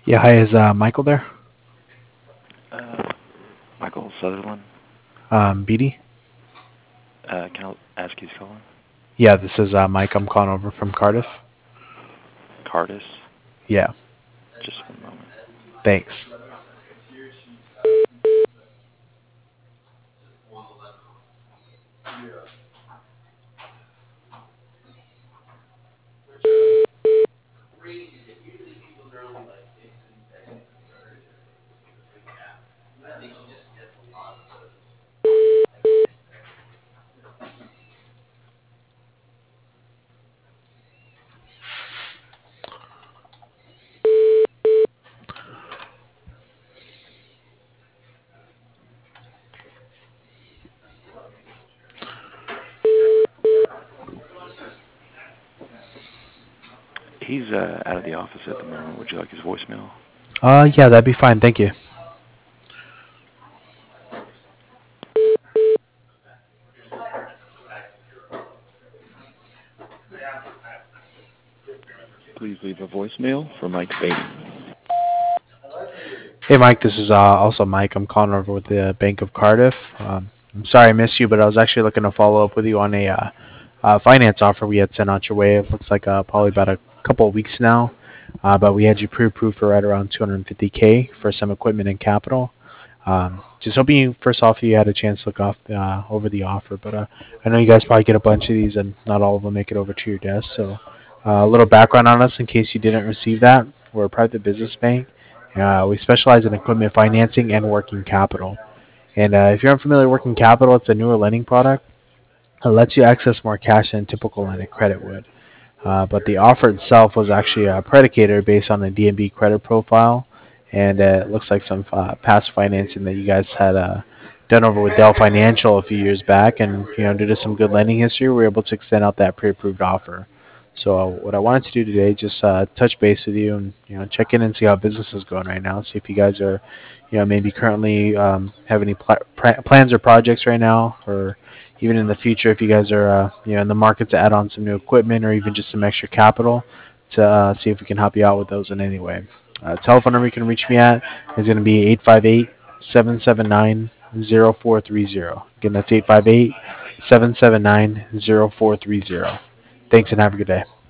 Yeah, hi, is Michael there? Uh, Michael Sutherland. Beatty? Can I ask who's calling? Yeah, this is Mike. I'm calling over from Cardiff. Cardis. Yeah, Just one moment. thanks. He's out of the office at the moment. Would you like his voicemail? Yeah, that'd be fine. Thank you. Please leave a voicemail for Mike Beatty. Hey, Mike, this is also Mike. I'm calling over with the Bank of Cardiff. I'm sorry I missed you, but I was actually looking to follow up with you on a finance offer we had sent out your way. It looks like probably about a couple of weeks now, but we had you pre-approved for right around 250K for some equipment and capital. Just hoping you, first off, you had a chance to look over the offer, but I know you guys probably get a bunch of these, and not all of them make it over to your desk. So, a little background on us in case you didn't receive that: we're a private business bank. We specialize in equipment financing and working capital. And if you're unfamiliar with working capital, it's a newer lending product. It lets you access more cash than a typical line of credit would. But the offer itself was actually predicated based on the DNB credit profile, and it looks like some past financing that you guys had done over with Dell Financial a few years back, and due to some good lending history, we were able to extend out that pre-approved offer. So what I wanted to do today, just touch base with you and check in and see how business is going right now. See if you guys are, maybe currently have any plans or projects right now, or even in the future, if you guys are in the market to add on some new equipment or even just some extra capital to see if we can help you out with those in any way. Telephone number you can reach me at is going to be 858-779-0430. Again, that's 858-779-0430. Thanks and have a good day.